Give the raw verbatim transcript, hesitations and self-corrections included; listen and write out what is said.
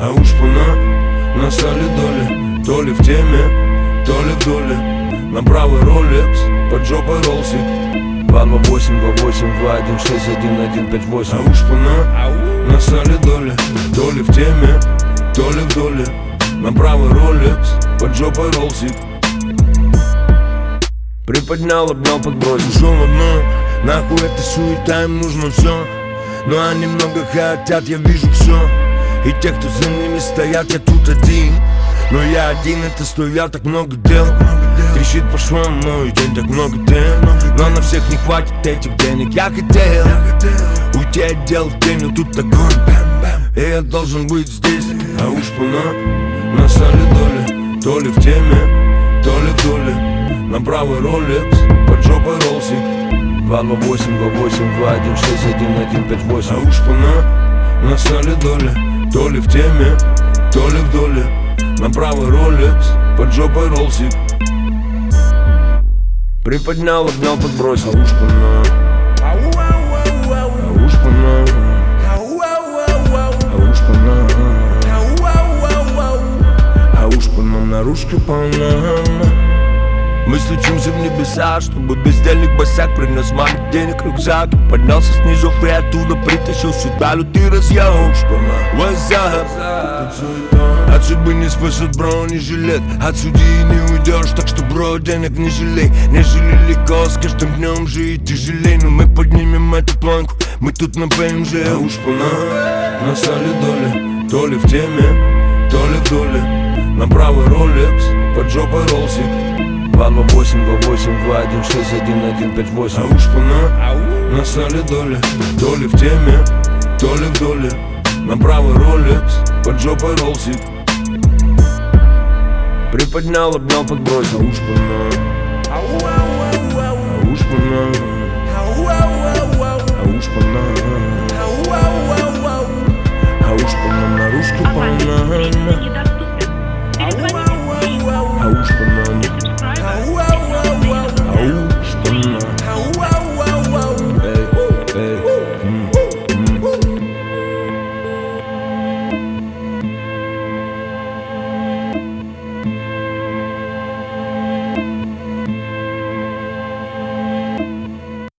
А уж пана на солидоле, то ли в теме, то ли в доле. На правый ролекс, под жопой ролсик. Два два восемь два восемь два один шесть один один пять восемь. А уж пана на солидоле, то ли в теме, то ли в доле. На правый ролекс, под жопой ролсик. Приподнял, обнял, подбросил. Шел одно, нахуй эта суета, им нужно все. Но они много хотят, я вижу все. И те, кто за ними стоят, я тут один. Но я один, это стоят так много дел. Трещит по швам, мой день, так много дел. Но на всех не хватит этих денег. Я хотел уйти от дел в день, но тут огонь. И я должен быть здесь. А уж пана на солидоле, то ли в теме, то ли в доле. На правый ролекс, под жопой ролсик. Два два восемь два восемь два один шесть один один пять восемь. А уж пана на солидоле, то ли в теме, то ли в доле. На правый ролекс, под жопой ролсик. Приподнял, обнял, подбросил. А уж пана, а уж пана, а уж пана, а уж пана, наружка полна. Мы стучимся в небеса, чтобы бездельник босяк принес маме денег рюкзак. Поднялся снизу и оттуда притащил сюда лютый разъем. What's up? От судьбы не спасет бронежилет, от судьи не уйдешь, так что, бро, денег не жалей. Нежели легко, с каждым днем жить тяжелей. Но мы поднимем эту планку, мы тут на ПМЖ. А уж пана на солидоле, то ли в теме, то ли в доле. На правый ролекс, под жопой ролсик. Два два восемь два восемь два один шесть один один пять восемь. А уж пана на солидоле, то ли в теме, то ли в доле. На правый ролекс, под жопой ролсик. Приподнял, обнял, подбросил. А уж пана, а уж пана.